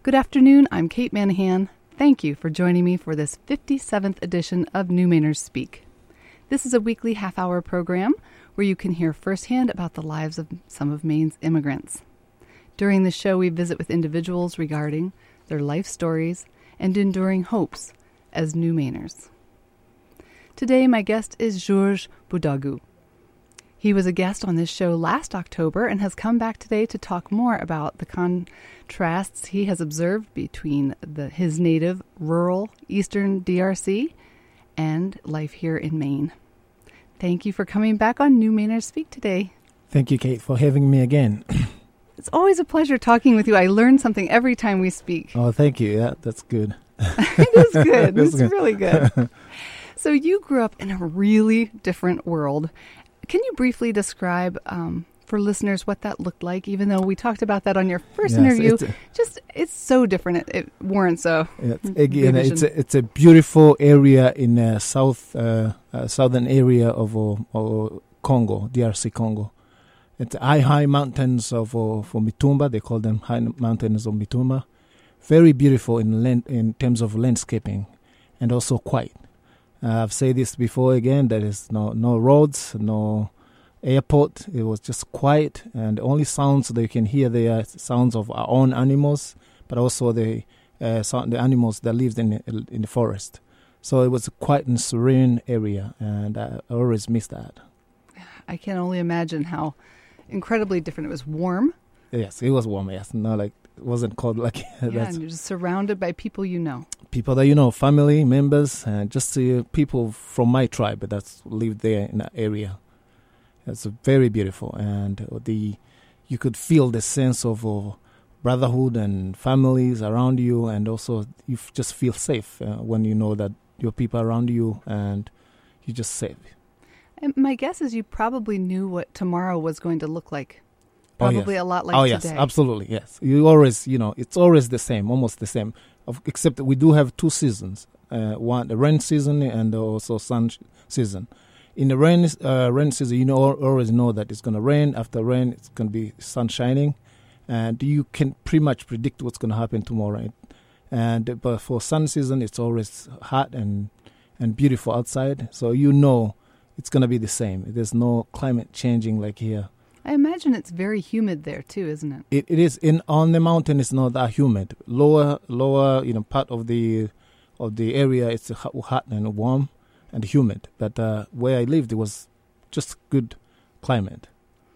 Good afternoon, I'm Kate Manahan. Thank you for joining me for this 57th edition of New Mainers Speak. This is a weekly half-hour program where you can hear firsthand about the lives of some of Maine's immigrants. During the show, we visit with individuals regarding their life stories and enduring hopes as New Mainers. Today, my guest is Georges Boudagu. He was a guest on this show last October and has come back today to talk more about the contrasts he has observed between his native, rural, eastern DRC and life here in Maine. Thank you for coming back on New Mainers Speak today. Thank you, Kate, for having me again. It's always a pleasure talking with you. I learn something every time we speak. Oh, thank you. Yeah, that's good. It is good. It's really good. So you grew up in a really different world. Can you briefly describe for listeners what that looked like, even though we talked about that on your first interview? It's so different. It warrants a again, it's a beautiful area in southern area of Congo, DRC Congo. It's high mountains of for Mitumba. They call them high mountains of Mitumba. Very beautiful in terms of landscaping, and also quiet. I've said this before again, there is no roads, no airport. It was just quiet, and the only sounds that you can hear there are sounds of our own animals, but also the animals that lived in the forest. So it was a quiet and serene area, and I always miss that. I can only imagine how incredibly different. It was warm. Yes, it was warm, yes. No, like it wasn't cold like and you're just surrounded by people you know. People that you know, family members, and just people from my tribe that lived there in that area. It's very beautiful, and you could feel the sense of brotherhood and families around you, and also you just feel safe when you know that your people around you and you're just safe. And my guess is you probably knew what tomorrow was going to look like. Probably a lot like today. Oh, yes, absolutely, yes. You always, it's always the same, almost the same, except that we do have two seasons, one the rain season and also sun season. In the rain season, you always know that it's going to rain. After rain, it's going to be sun shining, and you can pretty much predict what's going to happen tomorrow. But for sun season, it's always hot and beautiful outside, so it's going to be the same. There's no climate changing like here. I imagine it's very humid there too, isn't it? It is. On the mountain, it's not that humid. Lower, part of the area, it's hot and warm and humid. But where I lived, it was just good climate.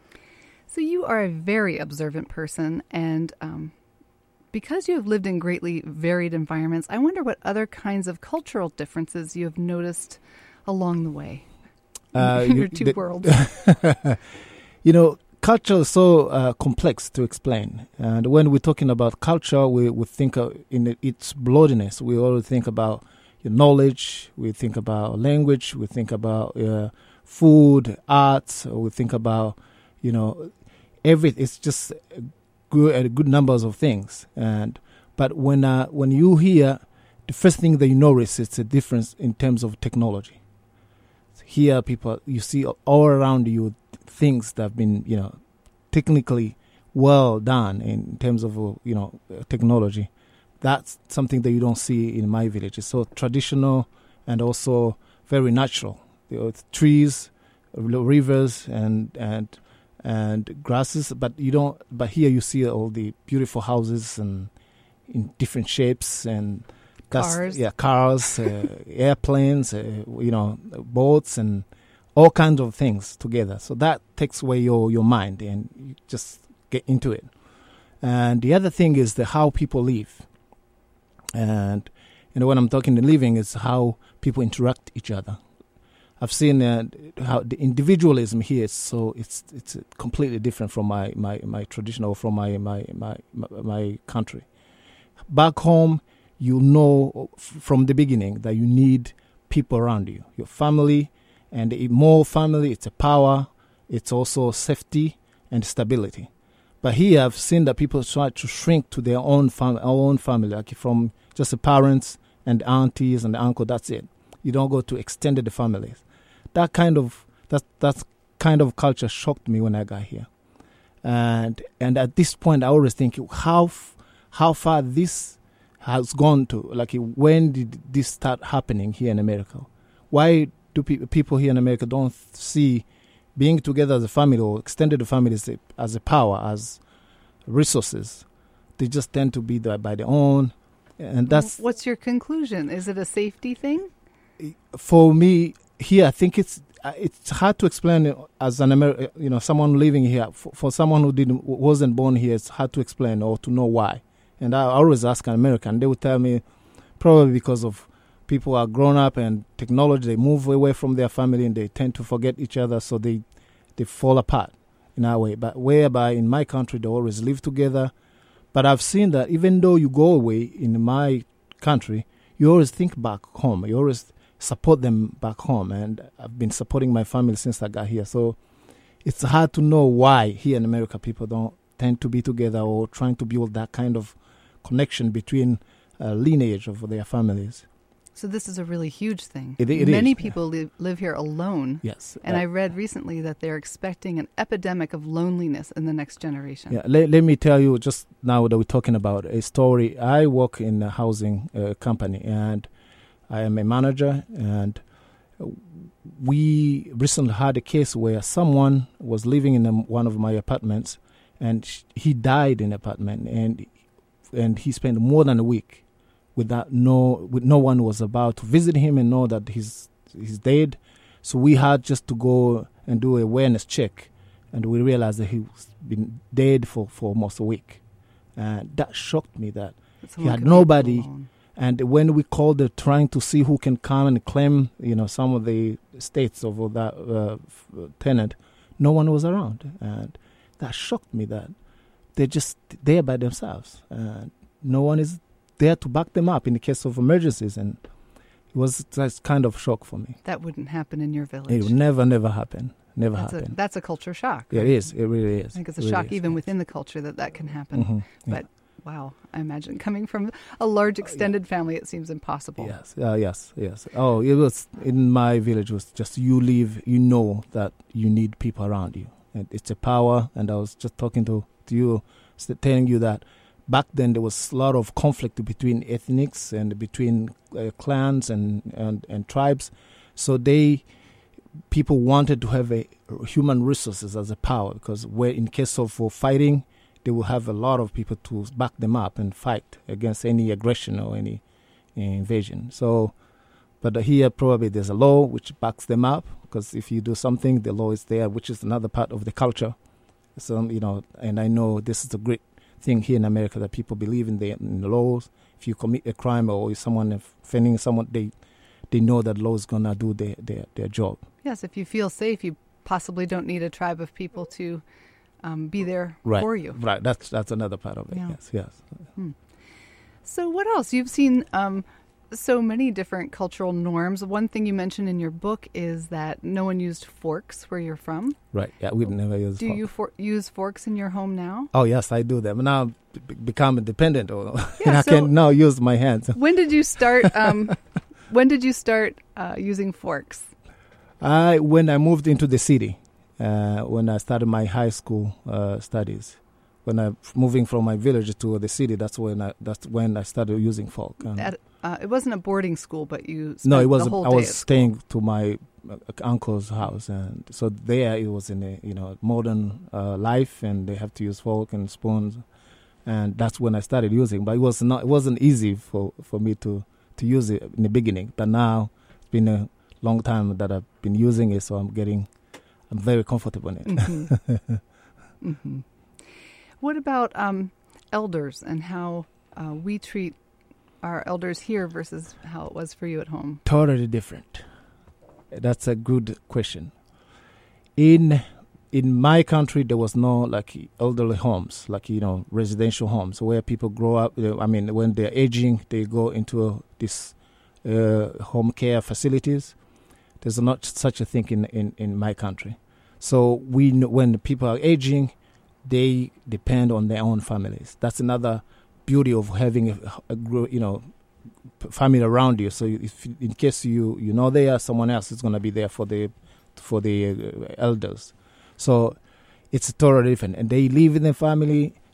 So you are a very observant person, and because you have lived in greatly varied environments, I wonder what other kinds of cultural differences you have noticed along the way in your two worlds. Culture is so complex to explain. And when we're talking about culture, we think in its broadness. We always think about knowledge, we think about language, we think about food, arts, we think about, everything. It's just good numbers of things. But when you hear, the first thing that you notice is a difference in terms of technology. Here, you see all around you things that have been, technically well done in terms of, technology. That's something that you don't see in my village. It's so traditional and also very natural. Trees, rivers, and grasses. But But here you see all the beautiful houses and in different shapes and. Cars, airplanes, boats, and all kinds of things together. So that takes away your mind, and you just get into it. And the other thing is how people live. And when I'm talking the living, is how people interact each other. I've seen how the individualism here is it's completely different from my traditional, from my country. Back home, from the beginning that you need people around you, your family, and more family, it's a power, it's also safety and stability. But here I've seen that people try to shrink to their own family, like from just the parents and the aunties and the uncle, that's it. You don't go to extended families. That kind of culture shocked me when I got here. And at this point, I always think, how how far this has gone to. Like, when did this start happening here in America? Why do people here in America don't see being together as a family or extended family as a power, as resources? They just tend to be there by their own, and that's. What's your conclusion? Is it a safety thing? For me, here, I think it's hard to explain as an American, someone living here. For someone who wasn't born here, it's hard to explain or to know why. And I always ask an American, they would tell me probably because of people are grown up and technology, they move away from their family and they tend to forget each other, so they fall apart in our way. But whereby in my country, they always live together. But I've seen that even though you go away in my country, you always think back home. You always support them back home. And I've been supporting my family since I got here. So it's hard to know why here in America people don't tend to be together or trying to build that kind of connection between lineage of their families. So this is a really huge thing. It Many is, people live here alone. Yes. And I read recently that they're expecting an epidemic of loneliness in the next generation. Yeah. Let me tell you, just now that we're talking about a story. I work in a housing company, and I am a manager. And we recently had a case where someone was living in one of my apartments, and he died in the apartment, and he spent more than a week with no one was about to visit him and know that he's dead. So we had just to go and do a awareness check, and we realized that he's been dead for almost a week. And that shocked me that he had nobody. And when we called trying to see who can come and claim, some of the estates of that tenant, no one was around. And that shocked me that they're just there by themselves. And no one is there to back them up in the case of emergencies, and it was that kind of shock for me. That wouldn't happen in your village. It would never happen. Never happen. That's a culture shock. Yeah, it is. It really is. I think it's a shock even within the culture that can happen. Mm-hmm. Yeah. But wow, I imagine coming from a large extended family, it seems impossible. Yes, yes. Oh, it was in my village. It was just you live, you know that you need people around you, and it's a power. And I was just talking to you, telling you that. Back then, there was a lot of conflict between ethnics and between clans and tribes. So people wanted to have human resources as a power, because where in case of fighting, they will have a lot of people to back them up and fight against any aggression or any invasion. So, but here probably there's a law which backs them up, because if you do something, the law is there, which is another part of the culture. So, and I know this is a great thing here in America, that people believe in the laws. If you commit a crime or if someone offending someone, they know that law is gonna do their job. Yes, if you feel safe, you possibly don't need a tribe of people to be there for you. Right, that's another part of it. Yeah. Yes. So what else? You've seen so many different cultural norms. One thing you mentioned in your book is that no one used forks where you're from. Right. Yeah, we've never used forks. Do you use forks in your home now? Oh, yes, I do them. Now become independent, and I can now use my hands. When did you start? Using forks? When I moved into the city, when I started my high school studies. When I moving from my village to the city, that's when I started using fork. It wasn't a boarding school, but you spent no, it was. The whole I day was staying to my uncle's house, and so there it was in a modern life, and they have to use fork and spoons, and that's when I started using. But it wasn't easy for me to use it in the beginning. But now it's been a long time that I've been using it, so I'm very comfortable in it. Mm-hmm. Mm-hmm. What about elders and how we treat our elders here versus how it was for you at home? Totally different. That's a good question. In my country, there was no elderly homes, residential homes where people grow up. When they're aging, they go into this home care facilities. There's not such a thing in my country. So we know when people are aging, they depend on their own families. That's another beauty of having a family around you. So if in case you there, someone else is going to be there for the elders. So it's totally different, and they live in the family.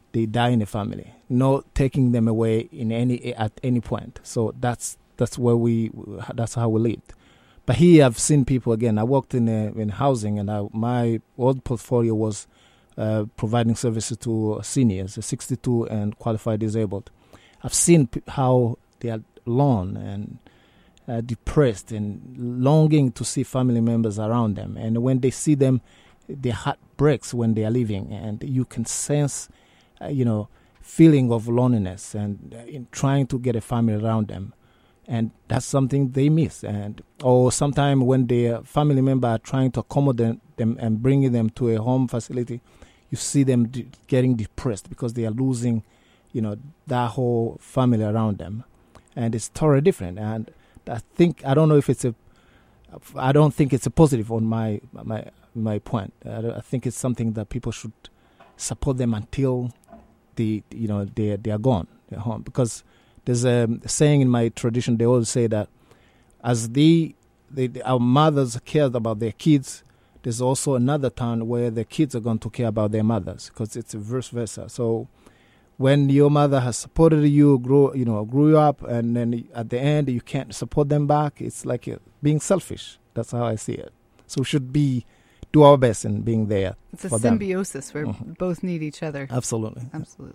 they die in the family, not taking them away at any point. So that's how we lived. But here I've seen people again. I worked in housing, and my old portfolio was providing services to seniors, 62 and qualified disabled. I've seen how they are alone and depressed and longing to see family members around them. And when they see them, their heart breaks when they are leaving, and you can sense, feeling of loneliness and in trying to get a family around them. And that's something they miss. Or sometimes when their family member are trying to accommodate them and bringing them to a home facility, you see them getting depressed because they are losing, that whole family around them. And it's totally different. And I don't think it's a positive on my point. I think it's something that people should support them until they are gone, they're home. Because there's a saying in my tradition, they always say that as our mothers cared about their kids, there's also another time where the kids are going to care about their mothers, because it's vice versa. So when your mother has supported you, grew you up, and then at the end you can't support them back, it's like being selfish. That's how I see it. So we should do our best in being there. It's a symbiosis where both need each other. Absolutely.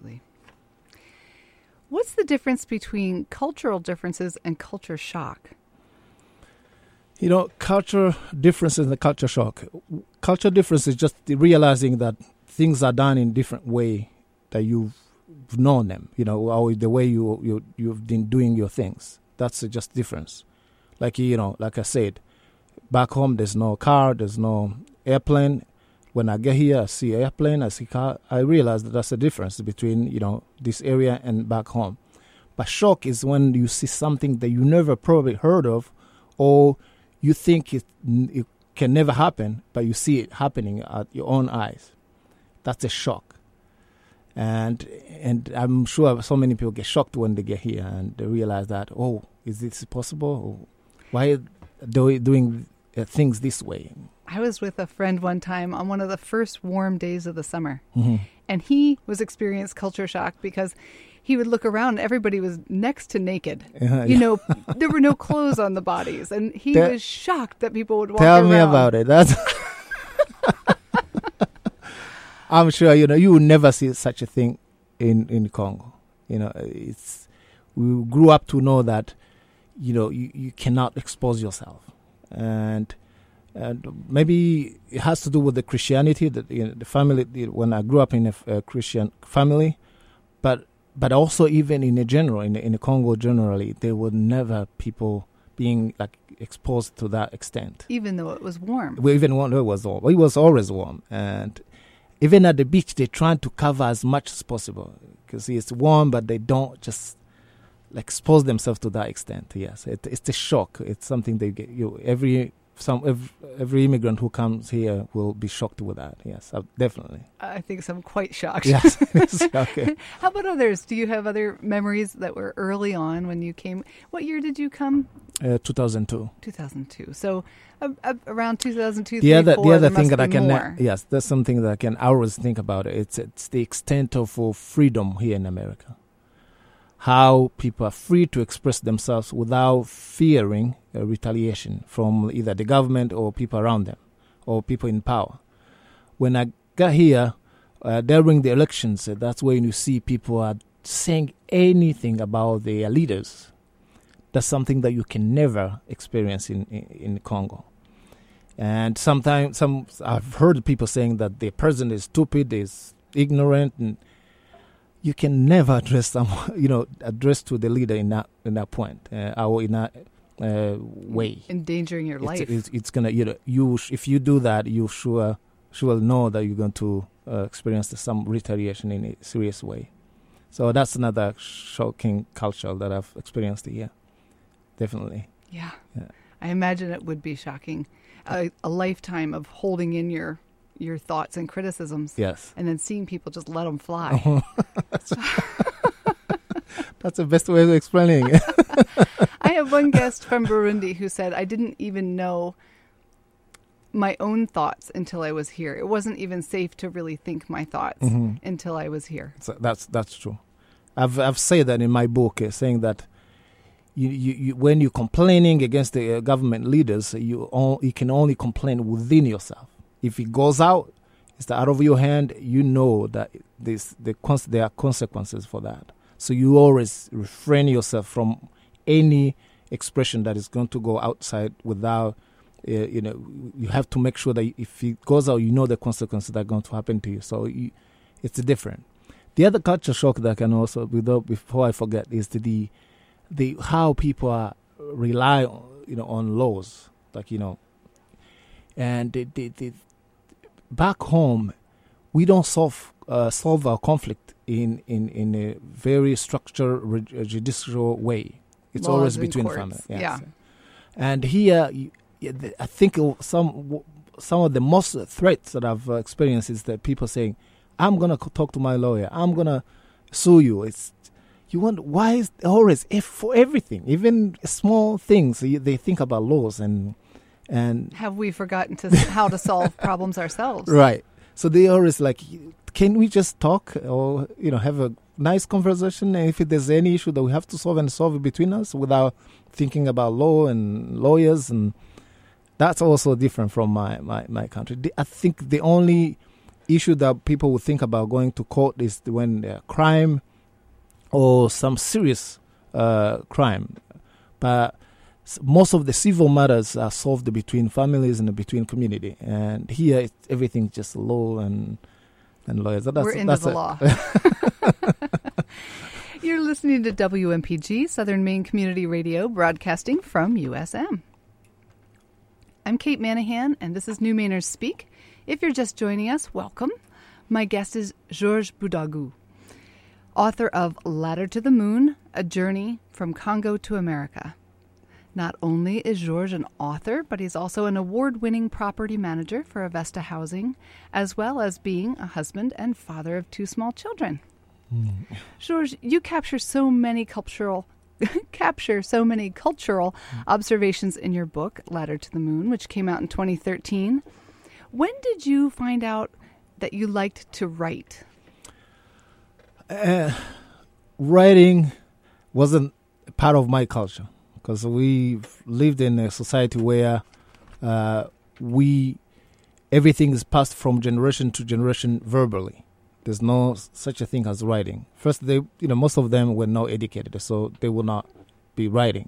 What's the difference between cultural differences and culture shock? Culture differences and the culture shock. Culture difference is just realizing that things are done in different way that you've known them, or the way you've been doing your things. That's just difference. Like I said, back home there's no car, there's no airplane. When I get here, I see airplane, I see car. I realize that that's the difference between, this area and back home. But shock is when you see something that you never probably heard of, or you think it can never happen, but you see it happening at your own eyes. That's a shock. And I'm sure so many people get shocked when they get here and they realize that, oh, is this possible? Why are they doing things this way? I was with a friend one time on one of the first warm days of the summer, mm-hmm. and he was experiencing culture shock because he would look around and everybody was next to naked. There were no clothes on the bodies, and he was shocked that people would walk around. Tell me about it. That's I'm sure, you would never see such a thing in Congo. We grew up to know that, you cannot expose yourself. And maybe it has to do with the Christianity, that the family. When I grew up in a Christian family, but also even in the Congo generally, there were never people being exposed to that extent. Even though it was warm. Even when it was warm, it was always warm, and even at the beach, they try to cover as much as possible because it's warm, but they don't just expose themselves to that extent. Yes, it's a shock. It's something they get. Every immigrant who comes here will be shocked with that. Yes, definitely. I think I'm quite shocked. Yes, it's shocking. How about others? Do you have other memories that were early on when you came? What year did you come? 2002. 2002. So around 2002. The other thing that I can yes, that's something that I can always think about. It's the extent of freedom here in America. How people are free to express themselves without fearing retaliation from either the government or people around them or people in power. When I got here, during the elections, that's when you see people are saying anything about their leaders. That's something that you can never experience in Congo. And sometimes I've heard people saying that the president is stupid, is ignorant, and you can never address address to the leader in that point, or in that way. Endangering your life. It's gonna, if you do that, you sure know that you're going to experience some retaliation in a serious way. So that's another shocking culture that I've experienced here. Definitely. Yeah. I imagine it would be shocking. A lifetime of holding in your thoughts and criticisms. Yes. And then seeing people just let them fly. That's the best way of explaining it. I have one guest from Burundi who said, I didn't even know my own thoughts until I was here. It wasn't even safe to really think my thoughts until I was here. So that's true. I've said that in my book, saying that you when you're complaining against the government leaders, you can only complain within yourself. If it goes out, it's out of your hand. You know that there are consequences for that. So you always refrain yourself from any expression that is going to go outside without. You have to make sure that if it goes out, you know the consequences that are going to happen to you. So it's different. The other culture shock that can also, before I forget, is the how people rely on laws, and the back home we don't solve our conflict in a very structured judicial way. It's Laws always and between courts. families. Yes. Yeah. And here, I think some of the most threats that I've experienced is that people saying, "I'm gonna talk to my lawyer. I'm gonna sue you." Why is always for everything, even small things? They think about laws and have we forgotten how to solve problems ourselves? Right. So they always like, can we just talk or have a nice conversation? And if there's any issue that we have to solve it between us without thinking about law and lawyers, and that's also different from my country. I think the only issue that people would think about going to court is when crime or some serious crime. But most of the civil matters are solved between families and between community. And here, everything's just law and lawyers. We're into the law. You're listening to WMPG, Southern Maine Community Radio, broadcasting from USM. I'm Kate Manahan, and this is New Mainers Speak. If you're just joining us, welcome. My guest is Georges Boudagou, author of Ladder to the Moon, A Journey from Congo to America. Not only is Georges an author, but he's also an award-winning property manager for Avesta Housing, as well as being a husband and father of 2 small children. Georges, you capture so many cultural observations in your book, Ladder to the Moon, which came out in 2013. When did you find out that you liked to write? Writing wasn't part of my culture because we lived in a society where everything is passed from generation to generation verbally. There's no such a thing as writing. First, most of them were not educated, so they will not be writing.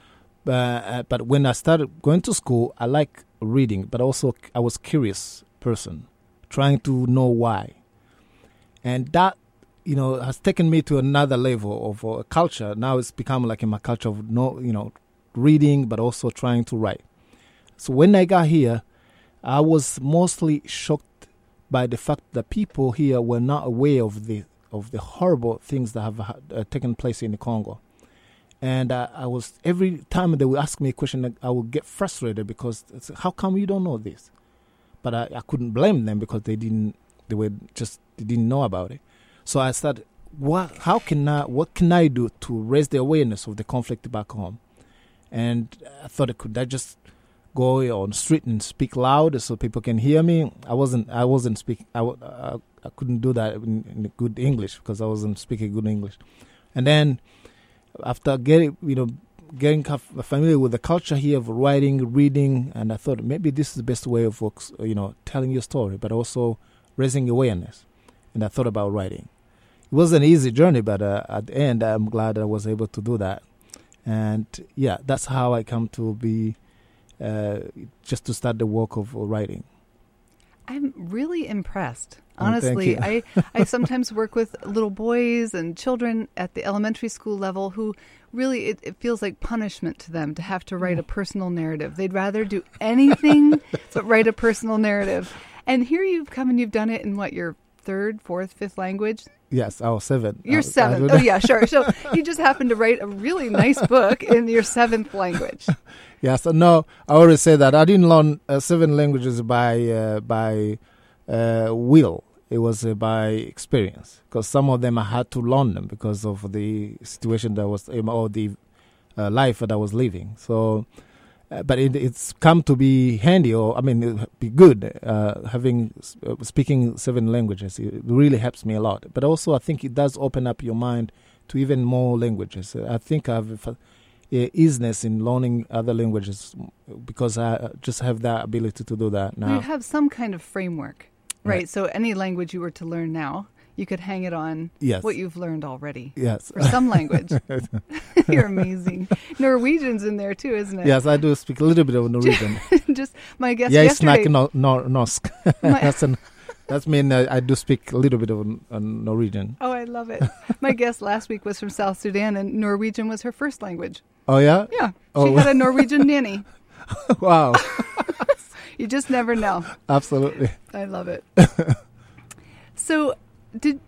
But when I started going to school, I like reading, but also I was a curious person, trying to know why. And that, has taken me to another level of culture. Now it's become like in my culture of reading, but also trying to write. So when I got here, I was mostly shocked by the fact that people here were not aware of the horrible things that have taken place in the Congo. And I was, every time they would ask me a question, I would get frustrated because how come you don't know this? But I couldn't blame them because they didn't know about it. So I started, what can I do to raise the awareness of the conflict back home? And I thought, could I just go on the street and speak loud so people can hear me? I wasn't speaking. I couldn't do that in good English because I wasn't speaking good English. And then after getting familiar with the culture here of writing, reading, and I thought maybe this is the best way of telling your story, but also raising awareness. And I thought about writing. It was an easy journey, but at the end, I'm glad I was able to do that. And yeah, that's how I come to be. Just to start the work of writing. I'm really impressed. Honestly, I sometimes work with little boys and children at the elementary school level who really, it feels like punishment to them to have to write a personal narrative. They'd rather do anything but write a personal narrative. And here you've come and you've done it in your 3rd, 4th, 5th language? Yes, I was 7. You're 7. Oh, yeah, sure. So you just happened to write a really nice book in your 7th language. Yes, no, I always say that I didn't learn 7 languages by will. It was by experience, because some of them I had to learn them because of the situation that was, or the life that I was living. So but it's come to be handy, or be good. Speaking 7 languages, it really helps me a lot. But also, I think it does open up your mind to even more languages. I think I have easiness in learning other languages because I just have that ability to do that now. You have some kind of framework, right? So any language you were to learn now, you could hang it on what you've learned already. Yes. For some language. You're amazing. Norwegian's in there too, isn't it? Yes, I do speak a little bit of Norwegian. Just my guess yesterday. Norsk. That's mean I do speak a little bit of Norwegian. Oh, I love it. My guest last week was from South Sudan, and Norwegian was her first language. Oh, yeah? Yeah. She had a Norwegian nanny. Wow. You just never know. Absolutely. I love it. So, did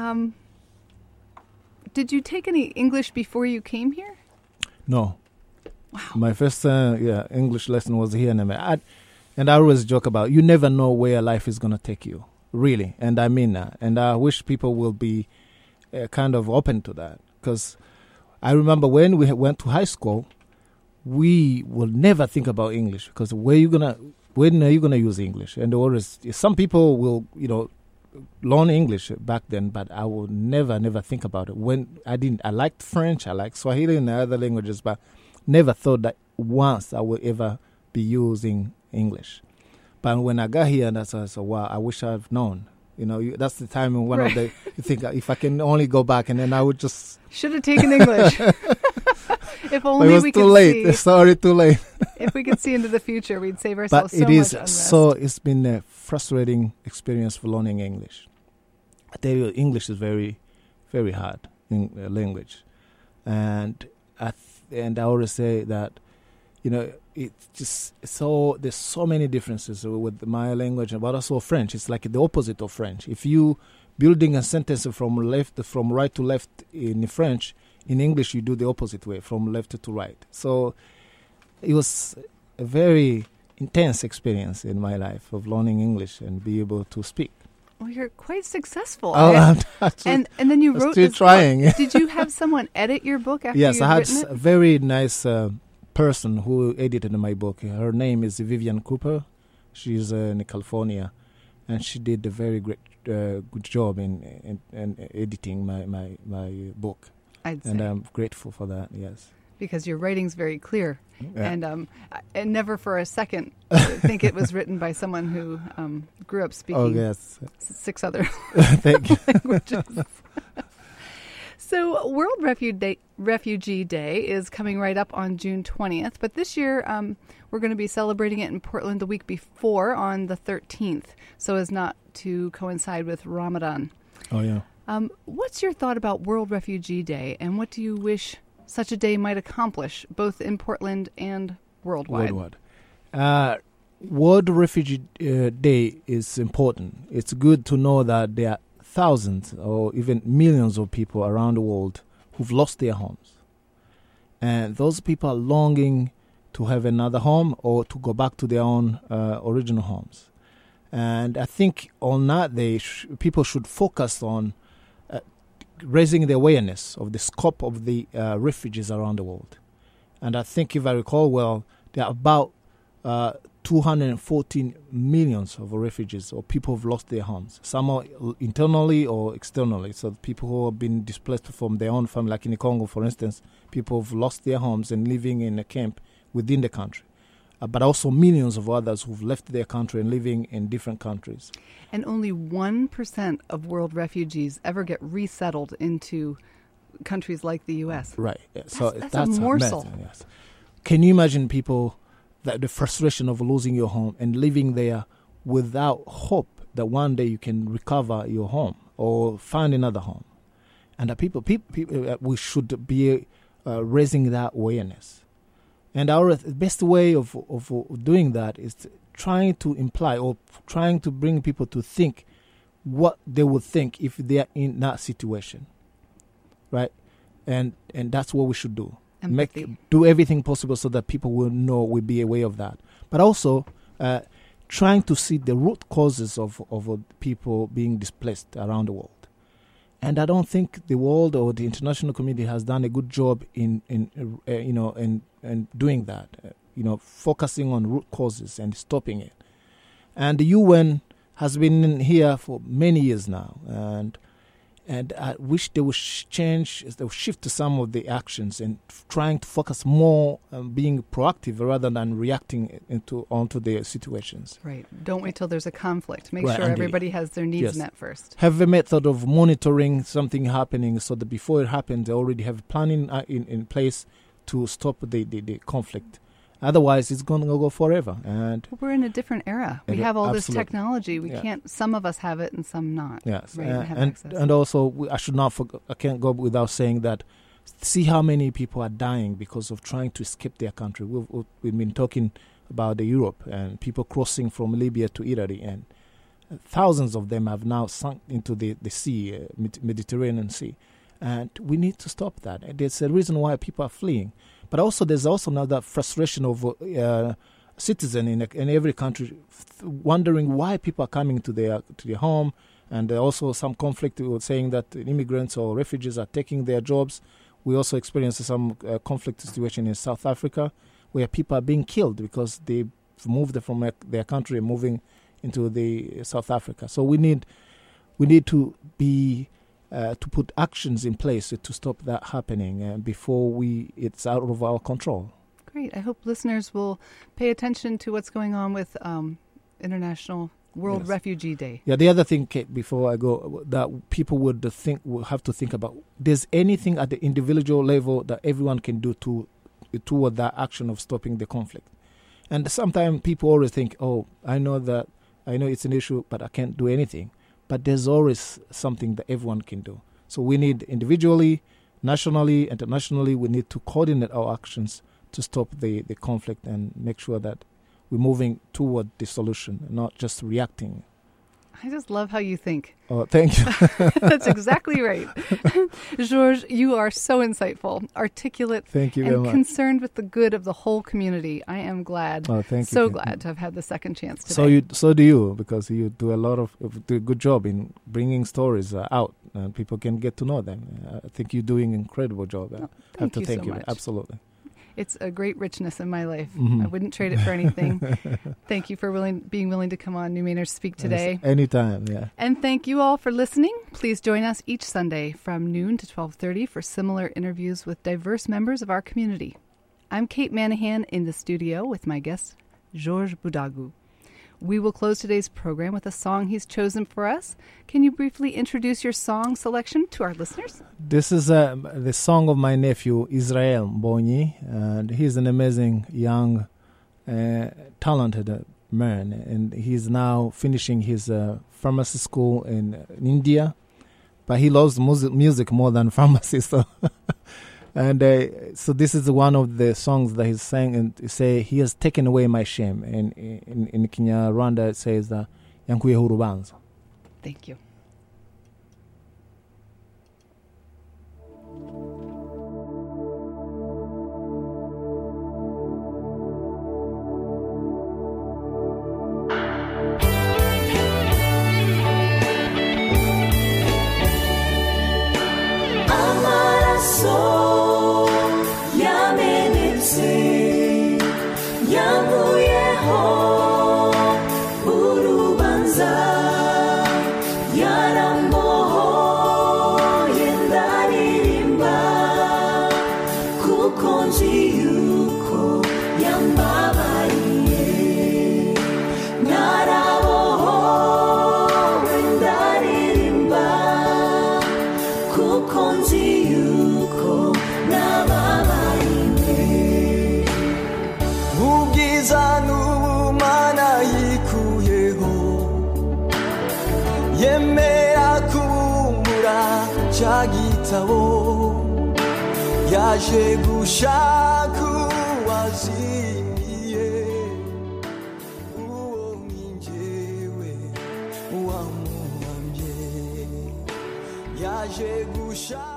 you take any English before you came here? No. Wow. My first English lesson was here in America. And I always joke about you never know where life is going to take you, really. And I mean that. And I wish people will be kind of open to that. Because I remember when we went to high school, we will never think about English. Because when are you gonna use English? And always, some people will, learn English back then, but I would never think about it. I liked French, I liked Swahili and other languages, but never thought that once I would ever be using English. But when I got here, I said, wow, I wish I've known. That's the time when you think, if I can only go back, and then I would just... Should have taken English. If only it was we too could late. see. Sorry, too late. If we could see into the future, we'd save ourselves but so much unrest. It's been a frustrating experience for learning English. I tell you, English is very, very hard language. And I always say that, it's just there's so many differences with my language, but also French. It's like the opposite of French. If you building a sentence from right to left in French, in English you do the opposite way, from left to right. So it was a very intense experience in my life of learning English and be able to speak. Well, you're quite successful. And then you wrote this trying. book. Did you have someone edit your book after Yes, you'd I had written it? a very nice person who edited my book. Her name is Vivian Cooper. She's in California, and she did a very great, good job in editing my book. I'd say. And I'm grateful for that. Yes, because your writing's very clear, yeah. and never for a second think it was written by someone who grew up speaking 6 other Thank you. languages. So World Refugee Day is coming right up on June 20th, but this year we're going to be celebrating it in Portland the week before on the 13th, so as not to coincide with Ramadan. Oh, yeah. What's your thought about World Refugee Day, and what do you wish such a day might accomplish, both in Portland and worldwide? World Refugee Day is important. It's good to know that there are thousands or even millions of people around the world who've lost their homes. And those people are longing to have another home or to go back to their own original homes. And I think on that day, people should focus on raising the awareness of the scope of the refugees around the world. And I think, if I recall well, there are about 214 millions of refugees or people who've lost their homes. Some are internally or externally. So people who have been displaced from their own family, like in the Congo, for instance, people who've lost their homes and living in a camp within the country. But also millions of others who've left their country and living in different countries. And only 1% of world refugees ever get resettled into countries like the U.S. Right. Yeah. That's a morsel. Yes. Can you imagine people, the frustration of losing your home and living there without hope that one day you can recover your home or find another home? And that we should be raising that awareness. And our best way of doing that is trying to imply or trying to bring people to think what they would think if they are in that situation, right? And that's what we should do. Do everything possible so that people will know, will be aware of that. But also trying to see the root causes of people being displaced around the world. And I don't think the world or the international community has done a good job in doing that. focusing on root causes and stopping it. And the UN has been in here for many years now, and I wish they would shift to some of the actions and trying to focus more on being proactive rather than reacting onto the situations. Right. Don't wait till there's a conflict. Make Right, sure and everybody has their needs met first. Have a method of monitoring something happening so that before it happens, they already have planning in place to stop the conflict. Otherwise, it's going to go forever. And we're in a different era. We have all this absolutely. technology. We can't. Some of us have it, and some not. Yes, right, and also I should not forget. I can't go without saying that. See how many people are dying because of trying to escape their country. We've been talking about Europe and people crossing from Libya to Italy, and thousands of them have now sunk into the sea, Mediterranean Sea, and we need to stop that. And there's a reason why people are fleeing. But also, there's also now that frustration of citizens in every country wondering why people are coming to their home, and also some conflict with saying that immigrants or refugees are taking their jobs. We also experienced some conflict situation in South Africa where people are being killed because they've moved from their country and moving into the South Africa. So we need to be to put actions in place to stop that happening before it's out of our control. Great. I hope listeners will pay attention to what's going on with International World Refugee Day. Yeah, the other thing, Kate, before I go, that people will have to think about, there's anything at the individual level that everyone can do toward that action of stopping the conflict. And sometimes people always think, I know it's an issue, but I can't do anything. But there's always something that everyone can do. So we need individually, nationally, internationally, we need to coordinate our actions to stop the conflict and make sure that we're moving toward the solution, not just reacting. I just love how you think. Oh, thank you. That's exactly right. Georges, you are so insightful, articulate, thank you very much. Concerned with the good of the whole community. I am glad, glad to have had the second chance today. So do you, because you do do a good job in bringing stories out, and people can get to know them. I think you're doing an incredible job. I have to thank you. Absolutely. It's a great richness in my life. Mm-hmm. I wouldn't trade it for anything. Thank you for being willing to come on New Mainers Speak today. Anytime, yeah. And thank you all for listening. Please join us each Sunday from noon to 12:30 for similar interviews with diverse members of our community. I'm Kate Manahan in the studio with my guest, Georges Budagu. We will close today's program with a song he's chosen for us. Can you briefly introduce your song selection to our listeners? This is the song of my nephew, Israel Mbonyi, and he's an amazing young, talented man, and he's now finishing his pharmacy school in India, but he loves music more than pharmacy, so... And so this is one of the songs that he's sang, and say he has taken away my shame. And in Kinyarwanda it says yankuyeho urubanza. Thank you. yaje gushaka uwazimiye uwo ninjyewe wamuhamye yaje gushaka